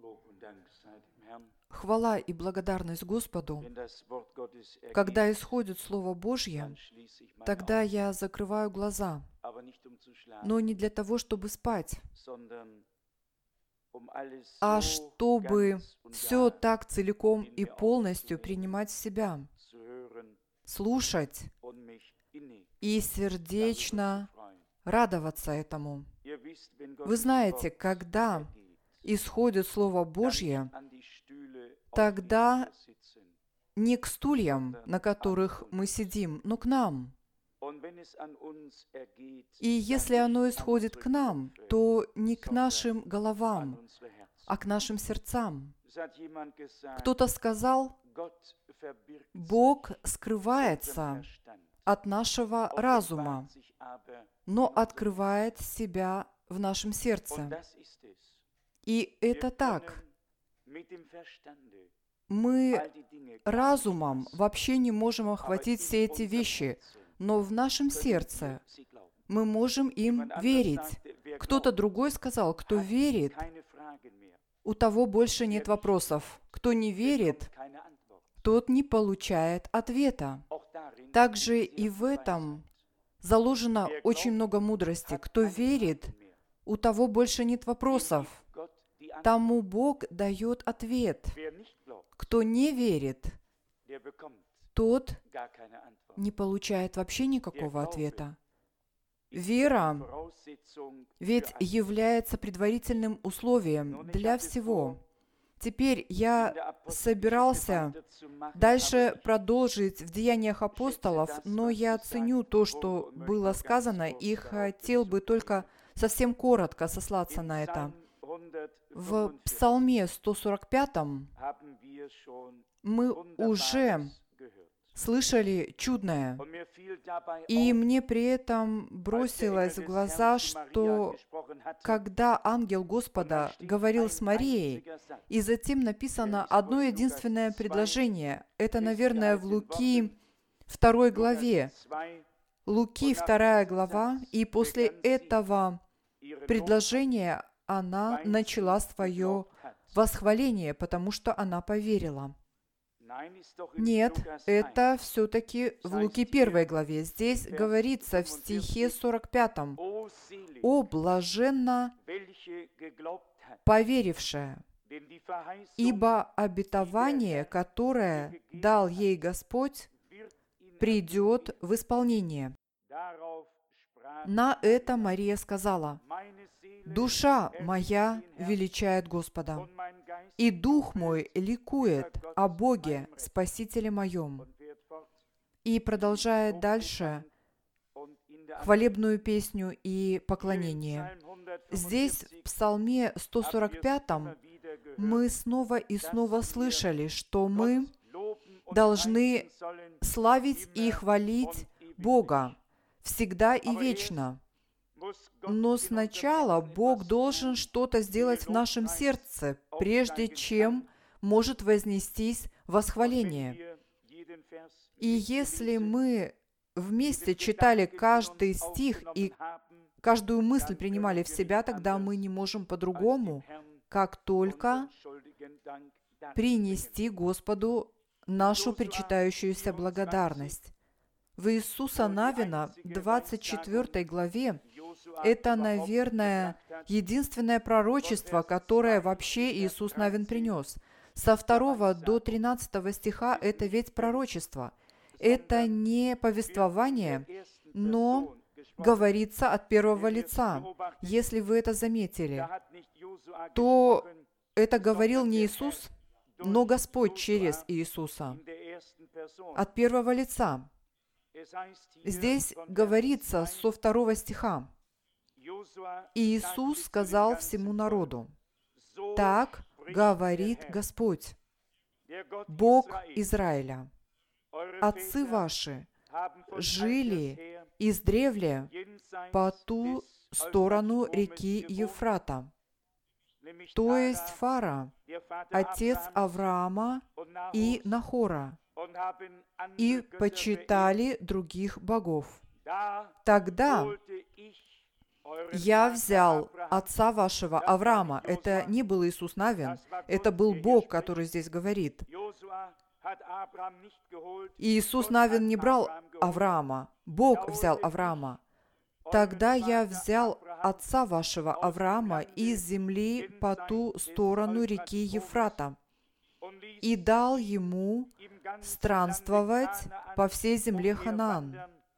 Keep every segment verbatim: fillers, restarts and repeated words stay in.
Хвала и благодарность Господу. Когда исходит Слово Божье, тогда я закрываю глаза, но не для того, чтобы спать, а чтобы все так целиком и полностью принимать в себя, слушать и сердечно радоваться этому. Вы знаете, когда исходит Слово Божье, тогда не к стульям, на которых мы сидим, но к нам. И если оно исходит к нам, то не к нашим головам, а к нашим сердцам. Кто-то сказал, Бог скрывается от нашего разума, но открывает себя в нашем сердце. И это так. Мы разумом вообще не можем охватить все эти вещи, но в нашем сердце мы можем им верить. Кто-то другой сказал, кто верит, у того больше нет вопросов. Кто не верит, тот не получает ответа. Также и в этом заложено очень много мудрости. Кто верит, у того больше нет вопросов. Тому Бог дает ответ. Кто не верит, тот не получает вообще никакого ответа. Вера ведь является предварительным условием для всего. Теперь я собирался дальше продолжить в Деяниях апостолов, но я ценю то, что было сказано, и хотел бы только совсем коротко сослаться на это. В Псалме сто сорок пятом мы уже слышали чудное, и мне при этом бросилось в глаза, что когда ангел Господа говорил с Марией, и затем написано одно единственное предложение, это, наверное, в Луки второй главе, Луки вторая глава, и после этого предложения она начала свое восхваление, потому что она поверила. Нет, это все-таки в Луки первой главе. Здесь говорится в стихе сорок пятом: «О, блаженно поверившая, ибо обетование, которое дал ей Господь, придет в исполнение». На это Мария сказала: «Душа моя величает Господа, и дух мой ликует о Боге, Спасителе моем». И продолжает дальше хвалебную песню и поклонение. Здесь, в Псалме сто сорок пятом, мы снова и снова слышали, что мы должны славить и хвалить Бога всегда и вечно. Но сначала Бог должен что-то сделать в нашем сердце, прежде чем может вознестись восхваление. И если мы вместе читали каждый стих и каждую мысль принимали в себя, тогда мы не можем по-другому, как только принести Господу нашу причитающуюся благодарность. В Иисуса Навина, двадцать четвёртой главе, это, наверное, единственное пророчество, которое вообще Иисус Навин принес. Со второго до тринадцатого стиха это ведь пророчество. Это не повествование, но говорится от первого лица. Если вы это заметили, то это говорил не Иисус, но Господь через Иисуса. От первого лица. Здесь говорится со второго стиха. Иисус сказал всему народу: «Так говорит Господь, Бог Израиля. Отцы ваши жили издревле по ту сторону реки Ефрата, то есть Фара, отец Авраама и Нахора, и почитали других богов. Тогда «Я взял отца вашего Авраама». Это не был Иисус Навин, это был Бог, который здесь говорит. И Иисус Навин не брал Авраама, Бог взял Авраама. «Тогда я взял отца вашего Авраама из земли по ту сторону реки Ефрата и дал ему странствовать по всей земле Ханаан,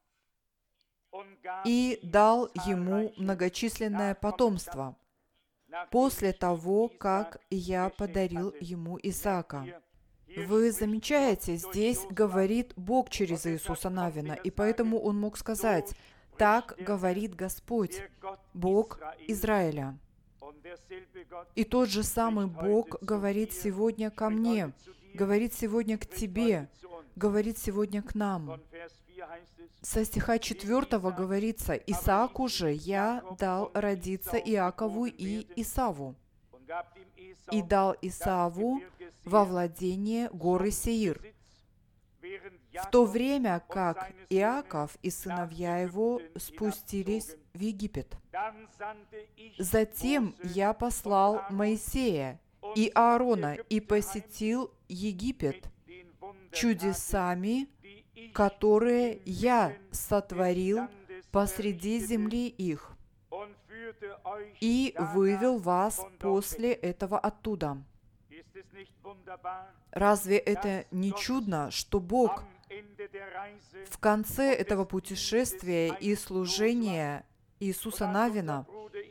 и дал ему многочисленное потомство, после того, как я подарил ему Исаака». Вы замечаете, здесь говорит Бог через Иисуса Навина, и поэтому он мог сказать: «Так говорит Господь, Бог Израиля». И тот же самый Бог говорит сегодня ко мне, говорит сегодня к тебе, говорит сегодня к нам. Со стиха четвертого говорится: «Исааку же я дал родиться Иакову и Исаву, и дал Исаву во владение горы Сеир, в то время как Иаков и сыновья его спустились в Египет. Затем я послал Моисея и Аарона и посетил Египет чудесами, которые я сотворил посреди земли их, и вывел вас после этого оттуда». Разве это не чудно, что Бог в конце этого путешествия и служения Иисуса Навина,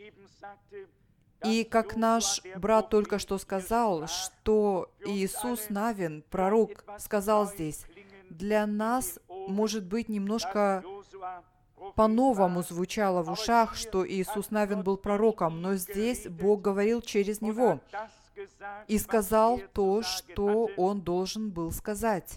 и как наш брат только что сказал, что Иисус Навин, пророк, сказал здесь, для нас, может быть, немножко по-новому звучало в ушах, что Иисус Навин был пророком, но здесь Бог говорил через него и сказал то, что он должен был сказать,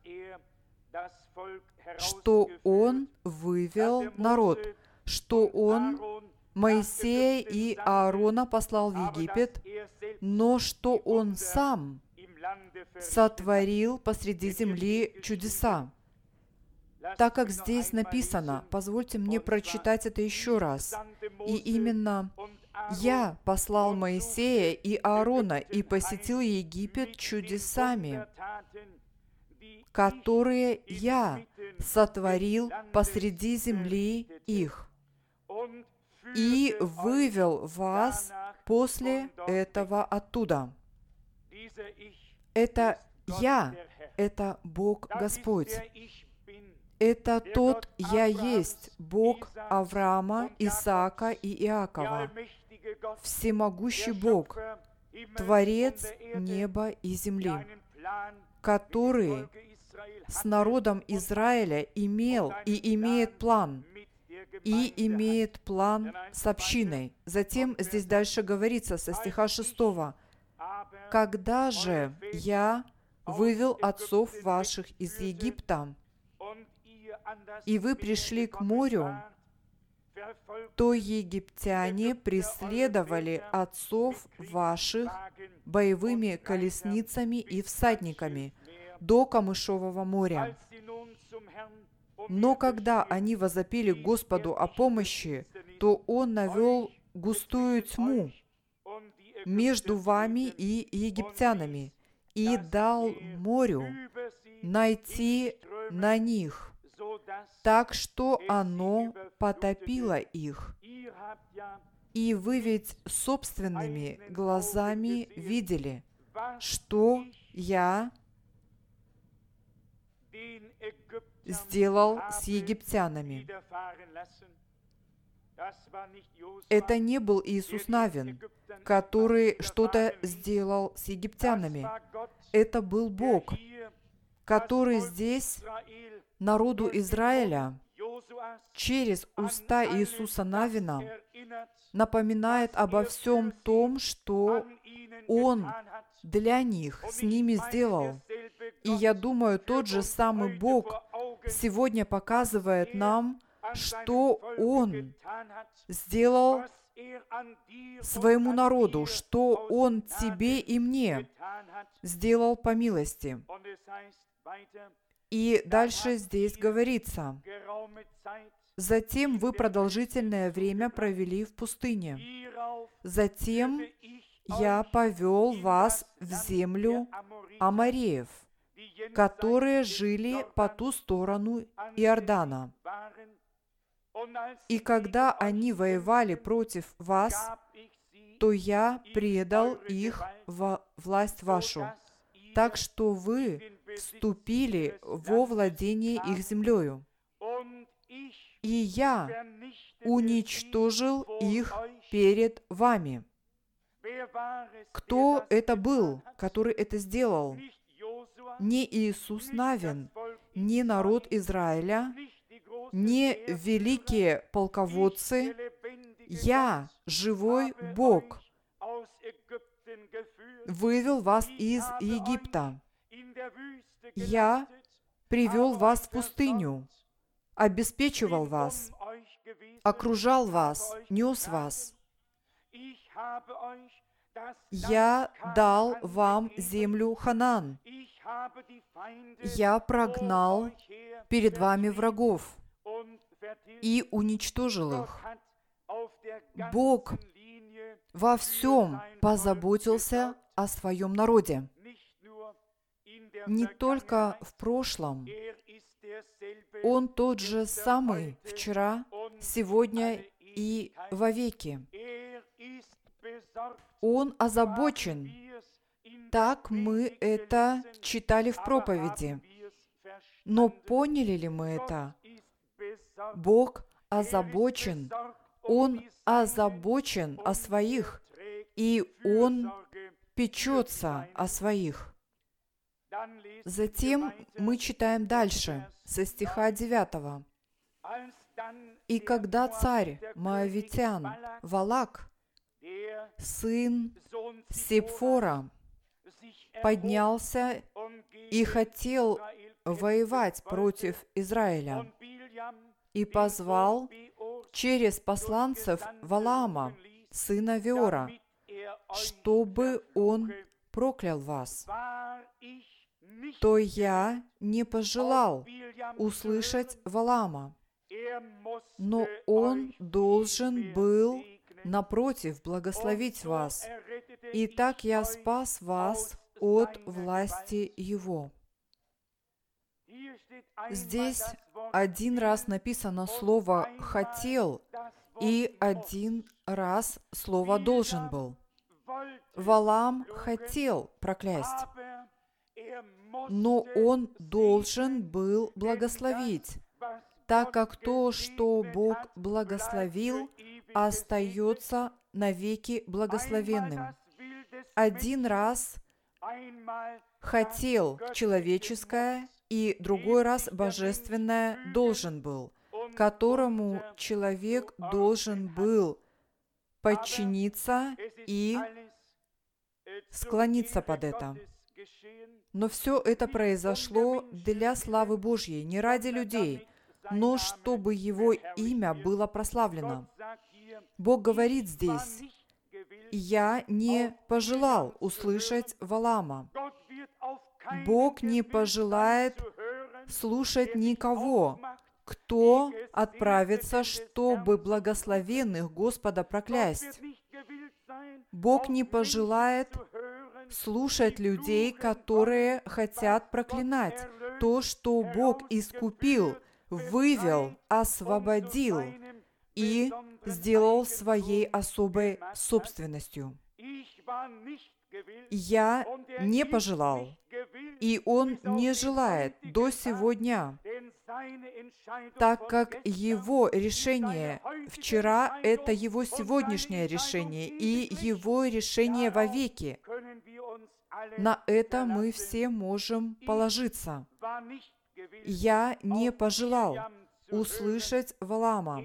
что он вывел народ, что он Моисея и Аарона послал в Египет, но что он сам сотворил посреди земли чудеса. Так как здесь написано, позвольте мне прочитать это еще раз. И именно «Я послал Моисея и Аарона и посетил Египет чудесами, которые я сотворил посреди земли их, и вывел вас после этого оттуда». Это «Я», это Бог Господь. Это тот «Я есть», Бог Авраама, Исаака и Иакова, всемогущий Бог, Творец неба и земли, который с народом Израиля имел и имеет план, и имеет план с общиной. Затем здесь дальше говорится со стиха шестого: «Когда же я вывел отцов ваших из Египта, и вы пришли к морю, то египтяне преследовали отцов ваших боевыми колесницами и всадниками до Камышового моря. Но когда они возопили Господу о помощи, то Он навел густую тьму между вами и египтянами и дал морю найти на них, так что оно потопило их. И вы ведь собственными глазами видели, что я сделал с египтянами». Это не был Иисус Навин, который что-то сделал с египтянами. Это был Бог, который здесь народу Израиля через уста Иисуса Навина напоминает обо всем том, что Он для них с ними сделал. И я думаю, тот же самый Бог сегодня показывает нам, что Он сделал своему народу, что Он тебе и мне сделал по милости. И дальше здесь говорится: Затем вы продолжительное время провели в пустыне. Затем я повел вас в землю Амореев, которые жили по ту сторону Иордана. И когда они воевали против вас, то я предал их во власть вашу, так что вы вступили во владение их землею. И я уничтожил их перед вами. Кто это был, который это сделал? Не Иисус Навин, не народ Израиля, не великие полководцы. Я, живой Бог, вывел вас из Египта. Я привел вас в пустыню, обеспечивал вас, окружал вас, нес вас. Я дал вам землю Ханаан. Я прогнал перед вами врагов и уничтожил их. Бог во всем позаботился о своем народе. Не только в прошлом. Он тот же самый вчера, сегодня и вовеки. Он озабочен. Так мы это читали в проповеди. Но поняли ли мы это? Бог озабочен. Он озабочен о своих, и Он печется о своих. Затем мы читаем дальше, со стиха девятого. «И когда царь Моавитян Валак, сын Сепфора, поднялся и хотел воевать против Израиля, и позвал через посланцев Валаама, сына Веора, чтобы он проклял вас, то я не пожелал услышать Валаама, но он должен был, напротив, благословить вас. И так я спас вас от власти его». Здесь один раз написано слово «хотел», и один раз слово «должен был». Валаам хотел проклясть, но он должен был благословить, так как то, что Бог благословил, остается навеки благословенным. Один раз хотел человеческое, и другой раз божественное должен был, которому человек должен был подчиниться и склониться под это. Но все это произошло для славы Божьей, не ради людей, но чтобы Его имя было прославлено. Бог говорит здесь: «Я не пожелал услышать Валаама». Бог не пожелает слушать никого, кто отправится, чтобы благословенных Господа проклясть. Бог не пожелает слушать людей, которые хотят проклинать то, что Бог искупил, вывел, освободил и сделал своей особой собственностью. Я не пожелал, и Он не желает до сегодня, так как Его решение вчера – это Его сегодняшнее решение, и Его решение вовеки. На это мы все можем положиться. Я не пожелал услышать Валаама,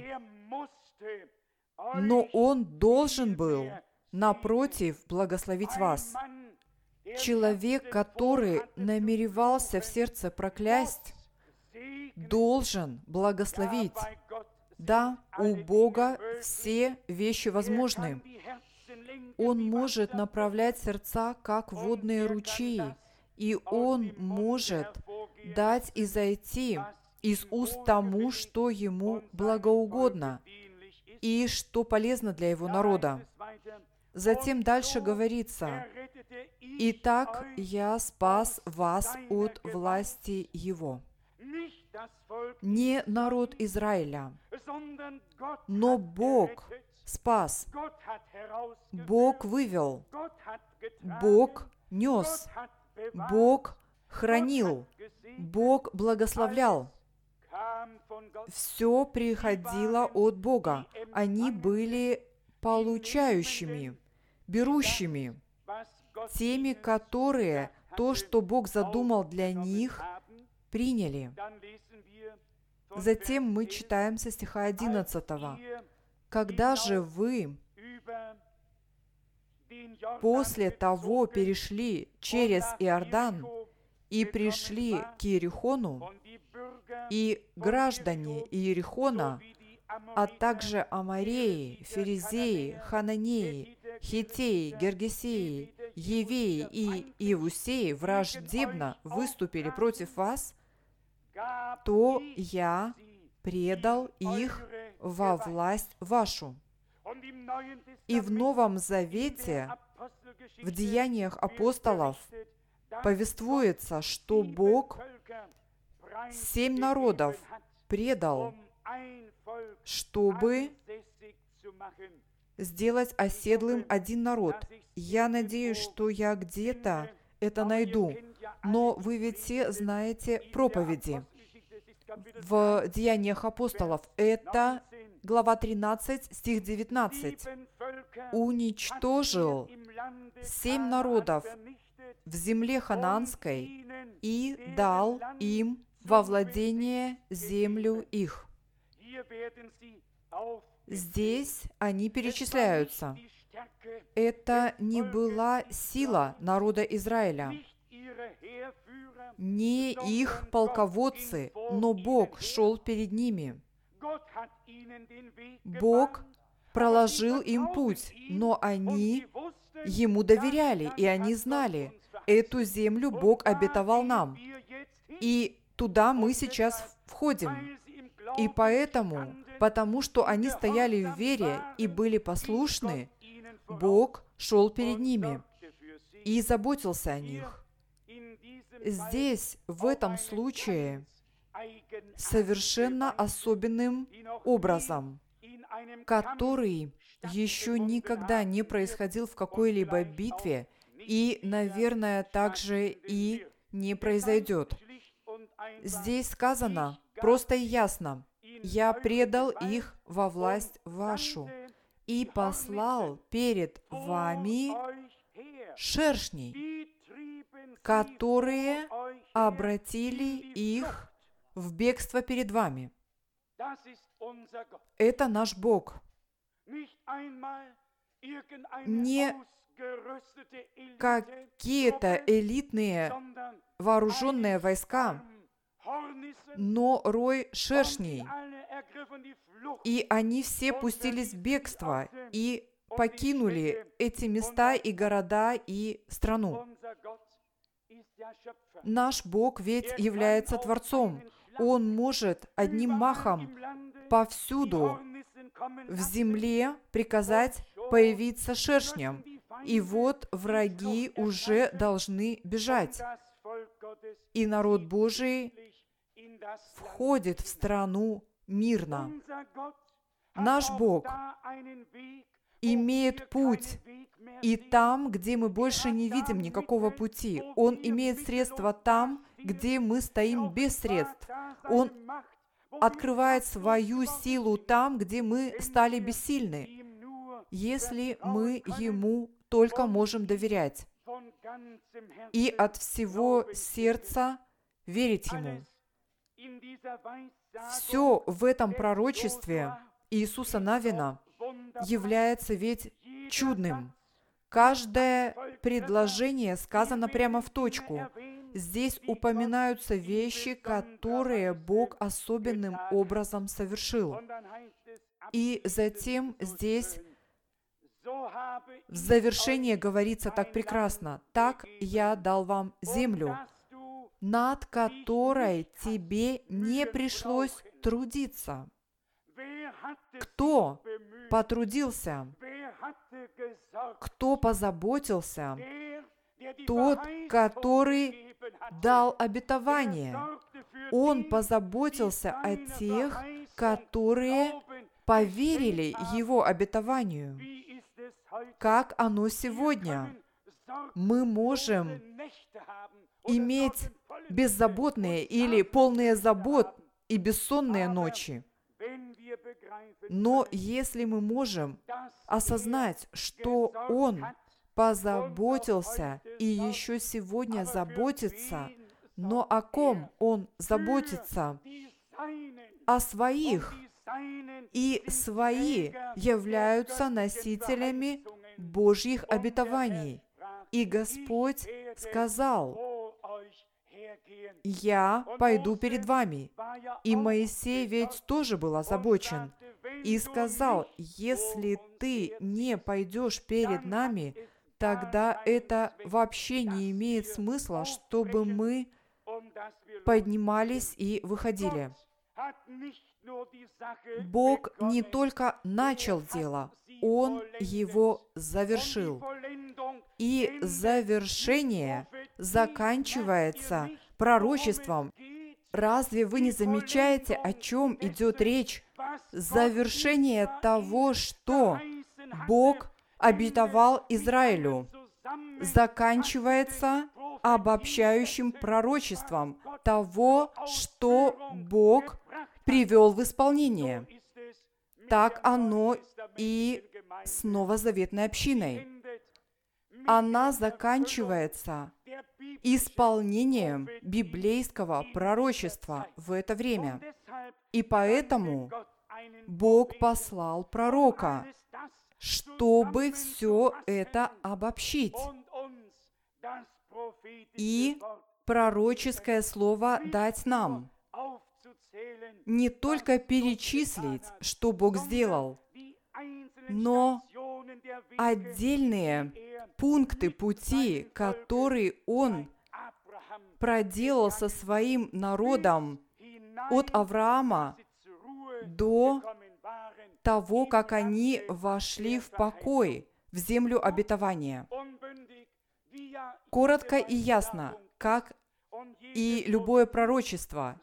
но он должен был, напротив, благословить вас. Человек, который намеревался в сердце проклясть, должен благословить. Да, у Бога все вещи возможны. Он может направлять сердца, как водные ручьи, и Он может дать изойти из уст тому, что ему благоугодно и что полезно для его народа. Затем дальше говорится: «Итак, я спас вас от власти его». Не народ Израиля, но Бог спас, Бог вывел, Бог нес, Бог хранил, Бог благословлял. Все приходило от Бога. Они были получающими, берущими, теми, которые то, что Бог задумал для них, приняли. Затем мы читаем со стиха одиннадцатого. «Когда же вы после того перешли через Иордан и пришли к Иерихону, и граждане Иерихона, а также Амореи, Ферезеи, Хананеи, Хиттеи, Гергесеи, Евеи и Иевусеи враждебно выступили против вас, то я предал их во власть вашу». И в Новом Завете, в Деяниях апостолов, повествуется, что Бог семь народов предал, чтобы сделать оседлым один народ. Я надеюсь, что я где-то это найду. Но вы ведь все знаете проповеди в Деяниях апостолов. Это глава тринадцать, стих девятнадцать. «Уничтожил семь народов в земле ханаанской и дал им во владение землю их». Здесь они перечисляются. Это не была сила народа Израиля, не их полководцы, но Бог шел перед ними. Бог проложил им путь, но они Ему доверяли, и они знали, эту землю Бог обетовал нам, и туда мы сейчас входим. И поэтому, потому что они стояли в вере и были послушны, Бог шел перед ними и заботился о них. Здесь, в этом случае, совершенно особенным образом, который еще никогда не происходил в какой-либо битве и, наверное, также и не произойдет. Здесь сказано просто и ясно: «Я предал их во власть вашу и послал перед вами шершней, которые обратили их в бегство перед вами». Это наш Бог. Не какие-то элитные вооруженные войска, но рой шершней. И они все пустились в бегство и покинули эти места и города и страну. Наш Бог ведь является Творцом. Он может одним махом повсюду в земле приказать появиться шершням. И вот враги уже должны бежать. И народ Божий входит в страну мирно. Наш Бог имеет путь, и там, где мы больше не видим никакого пути, Он имеет средства там, где мы стоим без средств. Он открывает свою силу там, где мы стали бессильны, если мы Ему только можем доверять и от всего сердца верить Ему. Все в этом пророчестве Иисуса Навина является ведь чудным. Каждое предложение сказано прямо в точку. Здесь упоминаются вещи, которые Бог особенным образом совершил. И затем здесь в завершении говорится так прекрасно: «Так я дал вам землю, над которой тебе не пришлось трудиться. Кто потрудился? Кто позаботился? Тот, который дал обетование. Он позаботился о тех, которые поверили Его обетованию. Как оно сегодня? Мы можем иметь беззаботные или полные забот и бессонные ночи. Но если мы можем осознать, что Он позаботился и еще сегодня заботится, но о ком Он заботится? О своих. И свои являются носителями Божьих обетований. И Господь сказал: «Я пойду перед вами». И Моисей ведь тоже был озабочен. И сказал: «Если ты не пойдешь перед нами, тогда это вообще не имеет смысла, чтобы мы поднимались и выходили». Бог не только начал дело, Он его завершил. И завершение заканчивается пророчеством. Разве вы не замечаете, о чем идет речь? Завершение того, что Бог обетовал Израилю, заканчивается обобщающим пророчеством того, что Бог привел в исполнение. Так оно и с новозаветной общиной. Она заканчивается исполнением библейского пророчества в это время. И поэтому Бог послал пророка, чтобы все это обобщить и пророческое слово дать нам. Не только перечислить, что Бог сделал, но отдельные пункты пути, которые Он проделал со своим народом от Авраама до того, как они вошли в покой, в землю обетования. Коротко и ясно, как и любое пророчество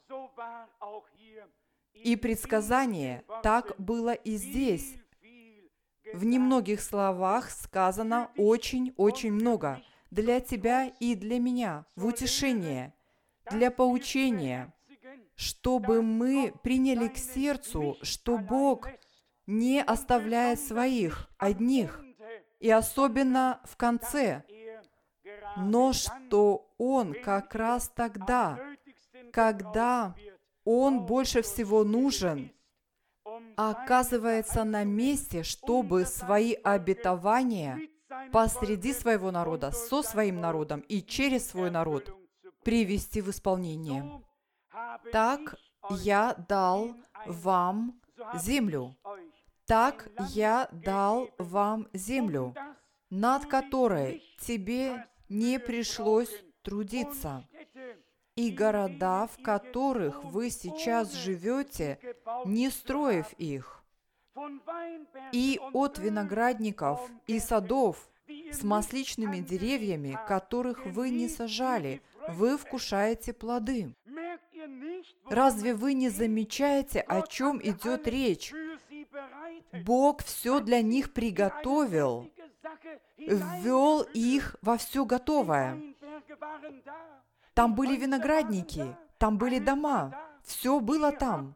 и предсказание, так было и здесь. В немногих словах сказано очень-очень много для тебя и для меня, в утешение, для поучения, чтобы мы приняли к сердцу, что Бог не оставляет своих одних, и особенно в конце, но что Он как раз тогда, когда Он больше всего нужен, оказывается на месте, чтобы свои обетования посреди своего народа, со своим народом и через свой народ привести в исполнение. Так я дал вам землю. Так я дал вам землю, над которой тебе не пришлось трудиться. И города, в которых вы сейчас живете, не строив их. И от виноградников и садов с масличными деревьями, которых вы не сажали, вы вкушаете плоды. Разве вы не замечаете, о чем идет речь? Бог все для них приготовил, ввел их во все готовое. Там были виноградники, там были дома, все было там.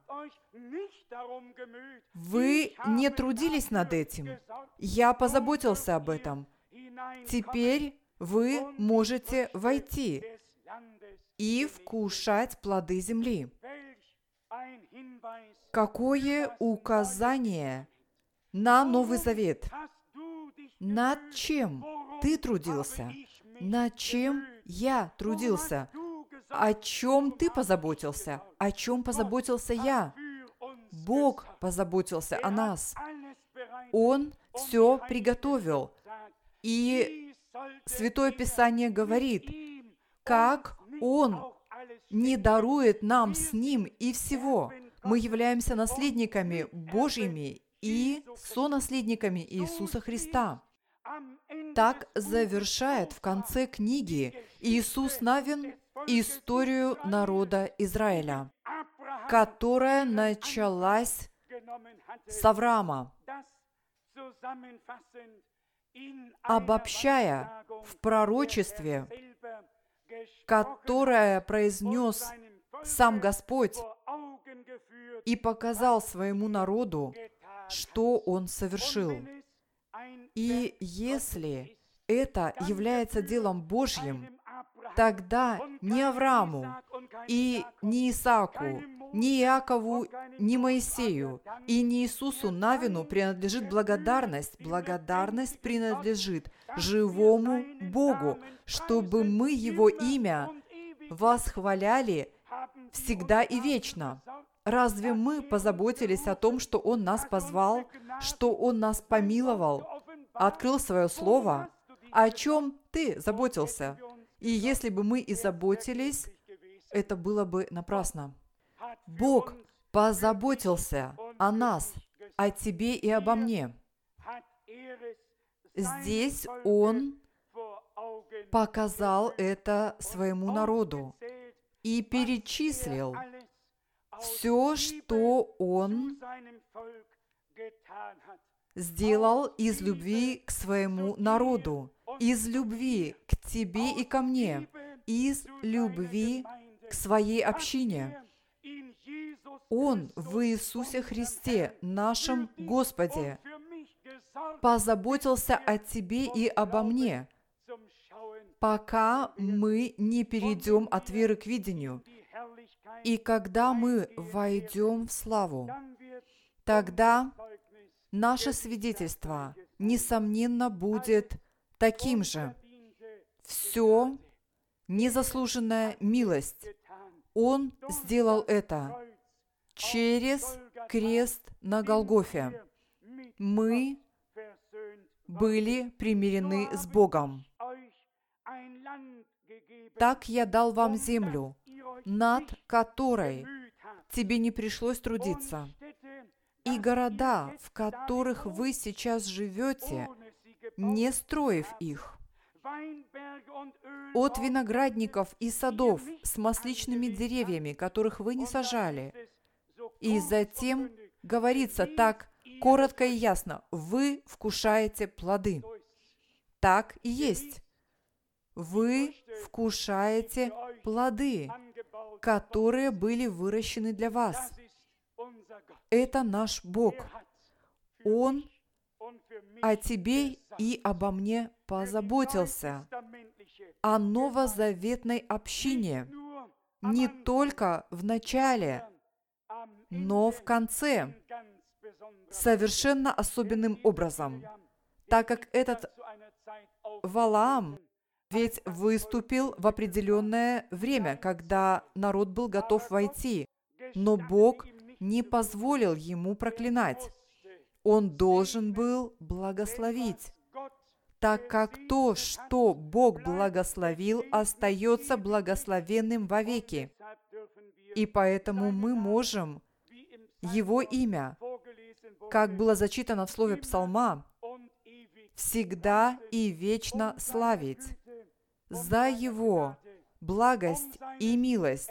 Вы не трудились над этим. Я позаботился об этом. Теперь вы можете войти и вкушать плоды земли. Какое указание на Новый Завет? Над чем ты трудился? Над чем я трудился? О чем ты позаботился? О чем позаботился я? Бог позаботился о нас. Он все приготовил. И Святое Писание говорит, как Он не дарует нам с Ним и всего. Мы являемся наследниками Божьими и сонаследниками Иисуса Христа. Так завершает в конце книги Иисус Навин историю народа Израиля, которая началась с Авраама. Обобщая в пророчестве, которое произнес сам Господь и показал своему народу, что Он совершил. И если это является делом Божьим, тогда ни Аврааму, и ни Исааку, ни Иакову, ни Моисею, и ни Иисусу Навину принадлежит благодарность. Благодарность принадлежит живому Богу, чтобы мы Его имя восхваляли всегда и вечно. Разве мы позаботились о том, что Он нас позвал, что Он нас помиловал, открыл Свое Слово? О чем ты заботился? И если бы мы и заботились, это было бы напрасно. Бог позаботился о нас, о тебе и обо мне. Здесь Он показал это своему народу и перечислил все, что Он сделал из любви к своему народу, из любви к тебе и ко мне, из любви к своей общине. Он в Иисусе Христе, нашем Господе, позаботился о тебе и обо мне, пока мы не перейдем от веры к видению. И когда мы войдем в славу, тогда наше свидетельство, несомненно, будет таким же. Все незаслуженная милость. Он сделал это через крест на Голгофе. Мы были примирены с Богом. Так я дал вам землю, над которой тебе не пришлось трудиться, и города, в которых вы сейчас живете, не строив их, от виноградников и садов с масличными деревьями, которых вы не сажали. И затем говорится так коротко и ясно: вы вкушаете плоды. Так и есть. Вы вкушаете плоды, которые были выращены для вас. Это наш Бог. Он о тебе и обо мне позаботился. О новозаветной общине. Не только в начале, но в конце. Совершенно особенным образом. Так как этот Валаам ведь выступил в определенное время, когда народ был готов войти, но Бог не позволил ему проклинать. Он должен был благословить, так как то, что Бог благословил, остается благословенным вовеки. И поэтому мы можем Его имя, как было зачитано в слове Псалма, всегда и вечно славить за Его благость и милость,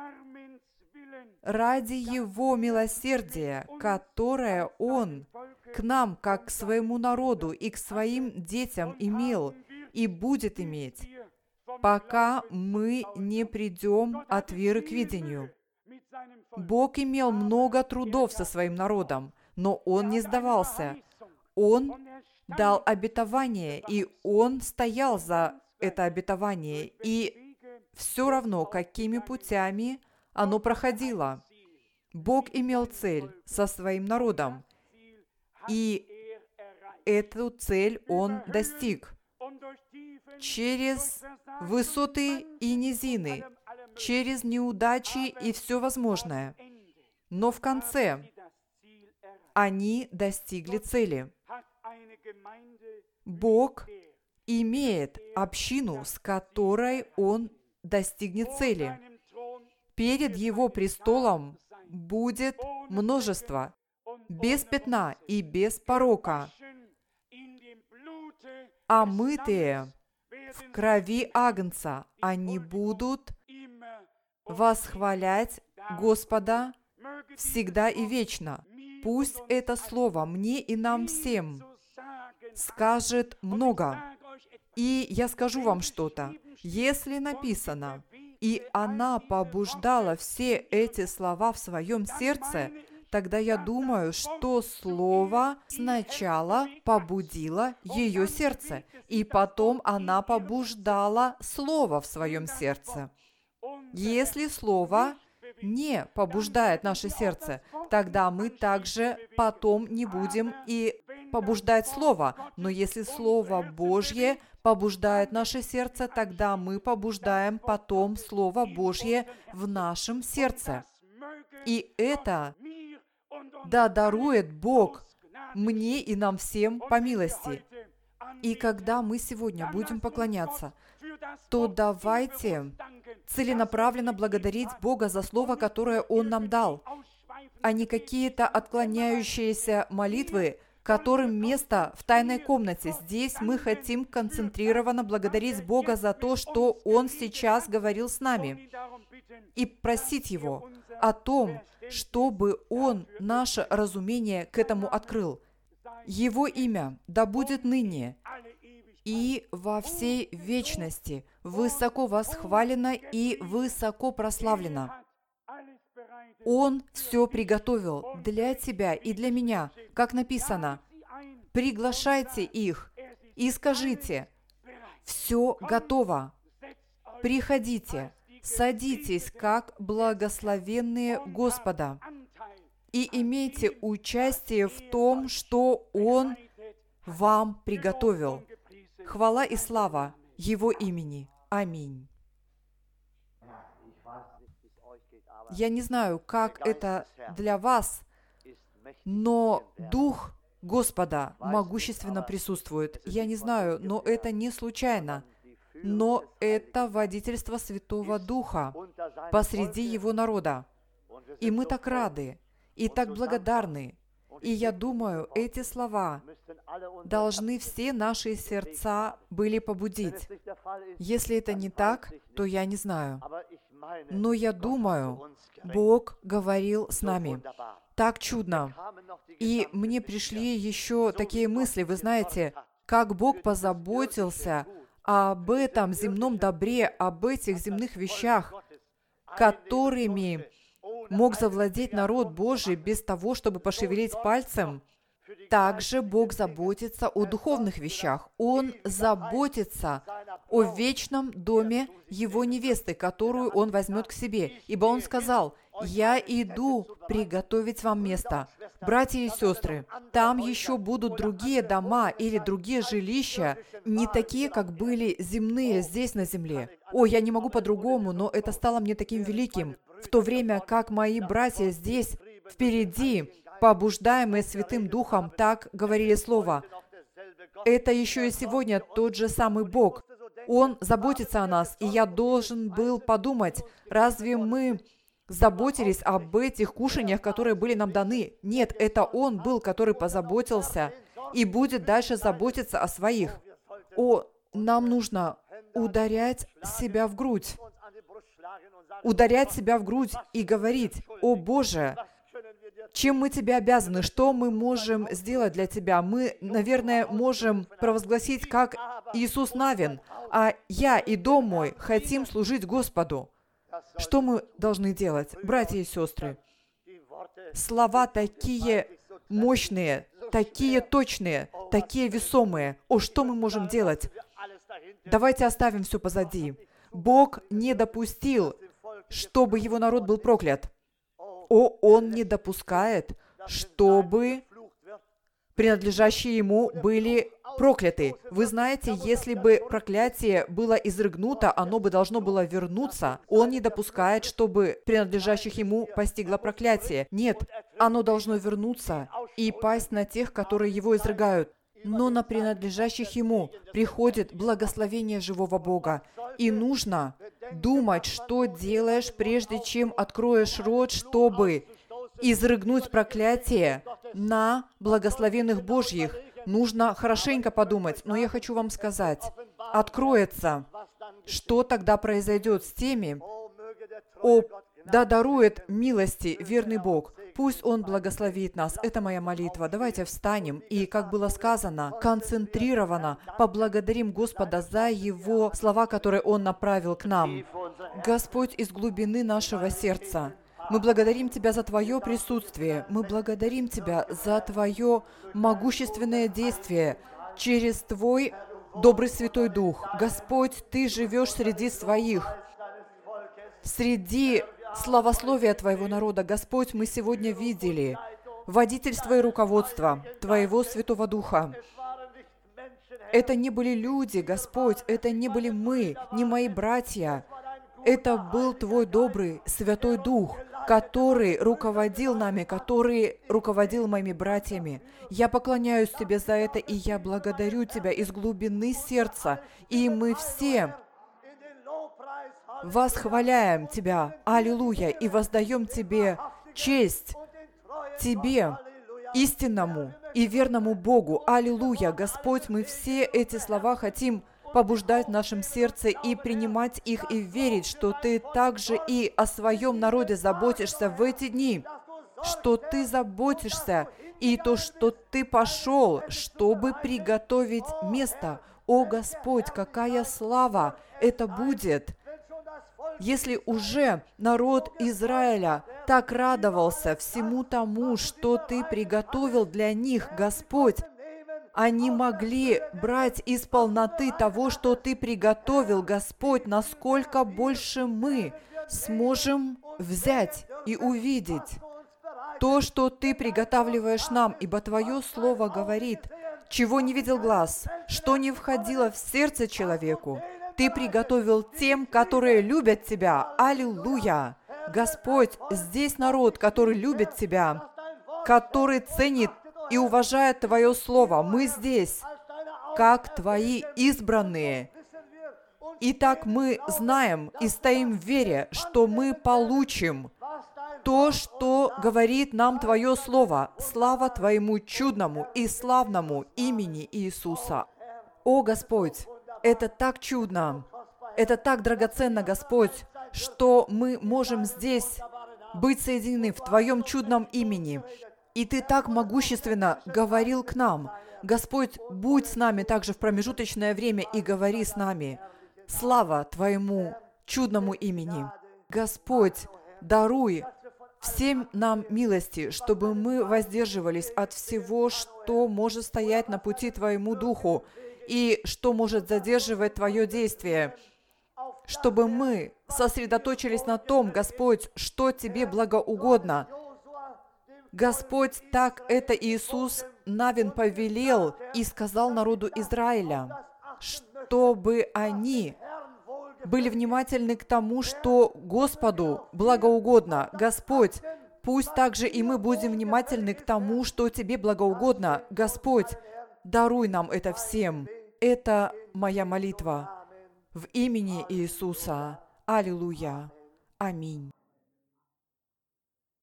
ради Его милосердия, которое Он к нам, как к своему народу и к своим детям имел и будет иметь, пока мы не придем от веры к видению. Бог имел много трудов со своим народом, но Он не сдавался. Он дал обетование, и Он стоял за это обетование, и все равно, какими путями оно проходило. Бог имел цель со своим народом, и эту цель Он достиг. Через высоты и низины, через неудачи и все возможное. Но в конце они достигли цели. Бог имеет общину, с которой Он достигнет цели. перед Его престолом будет множество, без пятна и без порока, омытые в крови Агнца. Они будут восхвалять Господа всегда и вечно. Пусть это слово мне и нам всем скажет много. И я скажу вам что-то. Если написано, и она побуждала все эти слова в своем сердце, тогда я думаю, что слово сначала побудило ее сердце, и потом она побуждала слово в своем сердце. Если слово не побуждает наше сердце, тогда мы также потом не будем и побуждать слово. Но если Слово Божье побуждает наше сердце, тогда мы побуждаем потом Слово Божье в нашем сердце. И это да дарует Бог мне и нам всем по милости. И когда мы сегодня будем поклоняться, то давайте целенаправленно благодарить Бога за Слово, которое Он нам дал, а не какие-то отклоняющиеся молитвы, которым место в тайной комнате. Здесь мы хотим концентрированно благодарить Бога за то, что Он сейчас говорил с нами, и просить Его о том, чтобы Он наше разумение к этому открыл. Его имя да будет ныне и во всей вечности высоко восхвалено и высоко прославлено. Он все приготовил для тебя и для меня, как написано. Приглашайте их и скажите: все готово. Приходите, садитесь, как благословенные Господа, и имейте участие в том, что Он вам приготовил. Хвала и слава Его имени. Аминь. Я не знаю, как это для вас, но Дух Господа могущественно присутствует. Я не знаю, но это не случайно. Но это водительство Святого Духа посреди Его народа. И мы так рады, и так благодарны. И я думаю, эти слова должны все наши сердца были побудить. Если это не так, то я не знаю. Но я думаю, Бог говорил с нами. Так чудно. И мне пришли еще такие мысли, вы знаете, как Бог позаботился об этом земном добре, об этих земных вещах, которыми мог завладеть народ Божий без того, чтобы пошевелить пальцем. Также Бог заботится о духовных вещах. Он заботится о вечном доме Его невесты, которую Он возьмет к себе. Ибо Он сказал: «Я иду приготовить вам место». Братья и сестры, там еще будут другие дома или другие жилища, не такие, как были земные здесь на земле. О, я не могу по-другому, но это стало мне таким великим. В то время как мои братья здесь впереди, побуждаемые Святым Духом, так говорили Слово. Это еще и сегодня тот же самый Бог. Он заботится о нас, и я должен был подумать, разве мы заботились об этих кушаниях, которые были нам даны? Нет, это Он был, который позаботился и будет дальше заботиться о своих. О, нам нужно ударять себя в грудь. Ударять себя в грудь и говорить: «О Боже, чем мы Тебе обязаны? Что мы можем сделать для Тебя?» Мы, наверное, можем провозгласить, как Иисус Навин: «А я и дом мой хотим служить Господу». Что мы должны делать, братья и сестры? Слова такие мощные, такие точные, такие весомые. О, что мы можем делать? Давайте оставим все позади. Бог не допустил, чтобы Его народ был проклят. О, Он не допускает, чтобы принадлежащие Ему были прокляты. Вы знаете, если бы проклятие было изрыгнуто, оно бы должно было вернуться. Он не допускает, чтобы принадлежащих Ему постигло проклятие. Нет, оно должно вернуться и пасть на тех, которые его изрыгают. Но на принадлежащих Ему приходит благословение живого Бога. И нужно думать, что делаешь, прежде чем откроешь рот, чтобы изрыгнуть проклятие на благословенных Божьих. Нужно хорошенько подумать, но я хочу вам сказать, откроется, что тогда произойдет с теми, о, да дарует милости верный Бог. Пусть Он благословит нас. Это моя молитва. Давайте встанем и, как было сказано, концентрированно поблагодарим Господа за Его слова, которые Он направил к нам. Господь, из глубины нашего сердца, мы благодарим Тебя за Твое присутствие. Мы благодарим Тебя за Твое могущественное действие через Твой добрый Святой Дух. Господь, Ты живешь среди своих, среди славословия Твоего народа. Господь, мы сегодня видели водительство и руководство Твоего Святого Духа. Это не были люди, Господь, это не были мы, не мои братья. Это был Твой добрый Святой Дух, который руководил нами, который руководил моими братьями. Я поклоняюсь Тебе за это, и я благодарю Тебя из глубины сердца. И мы все восхваляем Тебя, аллилуйя, и воздаем Тебе честь, Тебе, истинному и верному Богу, аллилуйя. Господь, мы все эти слова хотим побуждать в нашем сердце и принимать их и верить, что Ты также и о своем народе заботишься в эти дни, что Ты заботишься, и то, что Ты пошел, чтобы приготовить место. О Господь, какая слава это будет! Если уже народ Израиля так радовался всему тому, что Ты приготовил для них, Господь, они могли брать из полноты того, что Ты приготовил, Господь, насколько больше мы сможем взять и увидеть то, что Ты приготавливаешь нам, ибо Твое Слово говорит, чего не видел глаз, что не входило в сердце человеку, Ты приготовил тем, которые любят Тебя. Аллилуйя! Господь, здесь народ, который любит Тебя, который ценит и уважает Твое Слово. Мы здесь, как Твои избранные. Итак, мы знаем и стоим в вере, что мы получим то, что говорит нам Твое Слово. Слава Твоему чудному и славному имени Иисуса. О, Господь, это так чудно, это так драгоценно, Господь, что мы можем здесь быть соединены в Твоем чудном имени. И Ты так могущественно говорил к нам. Господь, будь с нами также в промежуточное время и говори с нами. Слава Твоему чудному имени. Господь, даруй всем нам милости, чтобы мы воздерживались от всего, что может стоять на пути Твоему Духу и что может задерживать Твое действие, чтобы мы сосредоточились на том, Господь, что Тебе благоугодно. Господь, так это Иисус Навин повелел и сказал народу Израиля, чтобы они были внимательны к тому, что Господу благоугодно. Господь, пусть также и мы будем внимательны к тому, что Тебе благоугодно. Господь, даруй нам это всем. Это моя молитва в имени Иисуса. Аллилуйя. Аминь.